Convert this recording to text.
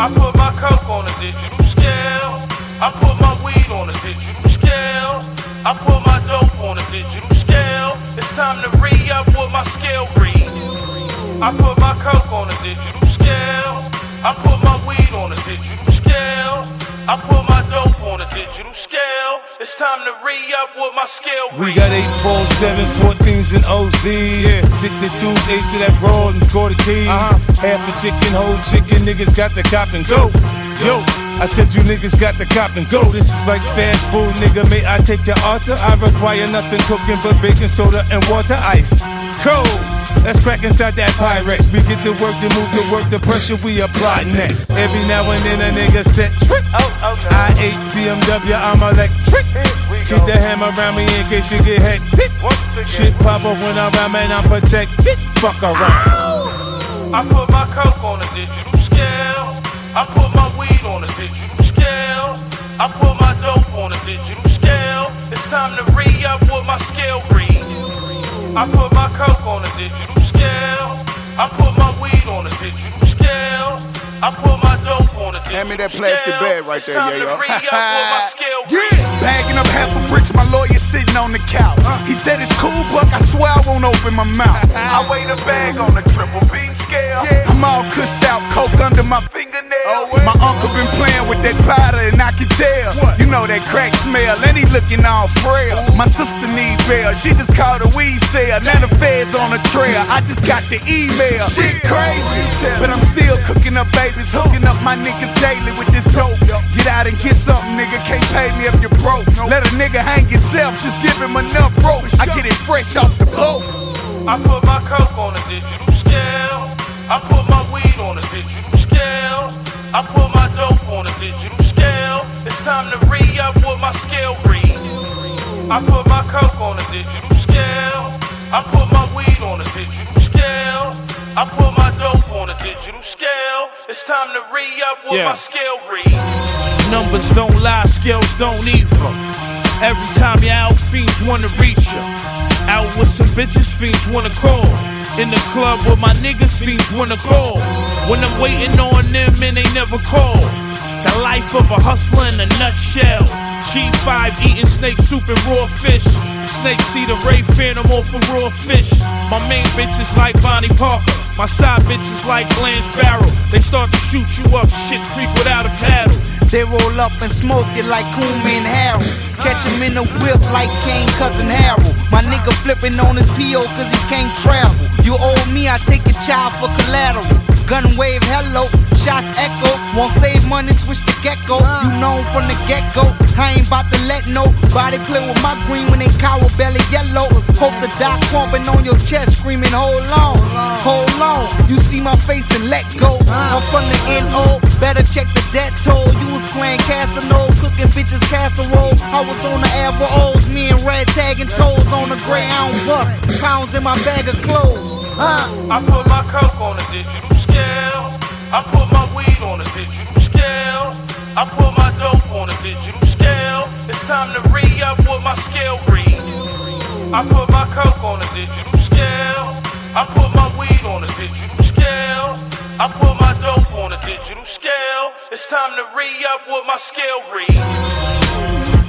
I put my coke on the digital scale. I put my weed on the digital scale. I put my dope on the digital scale. It's time to re-up what my scale read. I put my coke on the digital scale. I put my weed on the digital scale. I put my dope on the digital scale. It's time to re-up what my scale read. We got 8 balls, 7s, 14s, and OZ. 62s, 8s of that raw and quarter keys. Half a chicken, whole chicken, niggas got the cop and go. Yo, I said you niggas got the cop and go. This is like fast food, nigga. May I take your order? I require nothing cooking but baking soda and water ice. Cold. Let's crack inside that Pyrex. We get the work to move the work, the pressure we apply next. Every now and then a nigga set trick. I8 BMW, I'm electric. Keep the hammer around me in case you get hectic. Shit pop up when I'm around, man, I'm protected. Fuck around. I put my coke on the digital scale. I put my weed on the digital scale. I put my dope on the digital scale. It's time to re-up what my scale read. I put my coke on the digital scale. I put my weed on the digital scale. I put my dope on the digital scale. Hand me that plastic bag right there, yeah, yo. Yeah. Bagging up half a bricks, my lawyer sitting on the couch. He said it's cool, Buck, I swear I won't open my mouth. I weigh the bag on the triple beam scale. I'm all cushed out, coke under my fingernail. My uncle been playing with that powder and I can tell. You know that crack smell, and he looking all frail. My sister need bail, she just called a weed sale. Now the feds on the trail, I just got the email. Shit crazy, but I'm still cooking up babies, hooking up my niggas daily with this dope. Get out and get something, nigga, can't pay me if you're broke. Let a nigga hang himself, just give him enough rope. I get it fresh off the boat. I put my coke on the digital scale. I put my weed on the digital scale. I put my dope on the digital scale. It's time to re-up what my scale read. I put my coke on the digital scale. I put my weed on the digital scale. I put my dope on the digital scale. It's time to re-up what my scale read. Numbers don't lie, scales don't either. Every time your out fiends wanna reach ya. Out with some bitches, fiends wanna call. In the club with my niggas, fiends wanna call. When I'm waiting on them and they never call. The life of a hustler in a nutshell. G5 eating snake soup and raw fish. Snakes see the Ray Phantom off for raw fish. My main bitch is like Bonnie Parker. My side bitch is like Blanche Barrow. They start to shoot you up, shit's creep without a paddle. They roll up and smoke it like Koolman and Harold. Catch him in the whip like Kane, cousin Harold. My nigga flipping on his P.O. cause he can't travel. You owe me, I take a child for collateral. Gun wave, hello, shots echo. Won't save money, switch to gecko. You known from the get-go. I ain't about to let nobody play with my green when they cower belly yellow. Hope the doc pumping on your chest, screaming, hold on, hold on. You see my face and let go. I'm from the N.O., better check the debt toll. You was playing Casino, cooking bitches casserole. I was on the Air O's, me and Red tagging toes on the Greyhound bus. Pounds in my bag of clothes. I put my coke on the digital scale. I put my weed on the digital scale. I put my dope on the digital scale. It's time to re-up what my scale read. I put my coke on the digital scale. I put my weed on the digital scale. I put my dope on the digital scale. It's time to re-up what my scale read.